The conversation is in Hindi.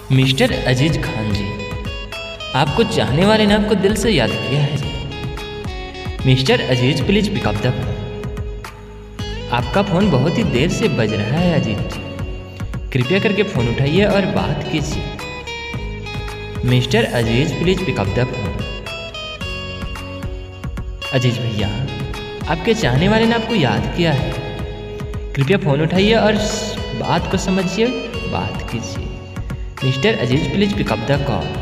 मिस्टर अजीज खान जी, आपको चाहने वाले ने आपको दिल से याद किया है जी। Mister Aziz please pick up the phone. आपका फ़ोन बहुत ही देर से बज रहा है अजीज जी, कृपया करके फ़ोन उठाइए और बात कीजिए। Mister Aziz please pick up the phone. Aziz भैया, आपके चाहने वाले ने आपको याद किया है, कृपया फ़ोन उठाइए और बात को समझिए, बात कीजिए। Mister Aziz please pick up the call.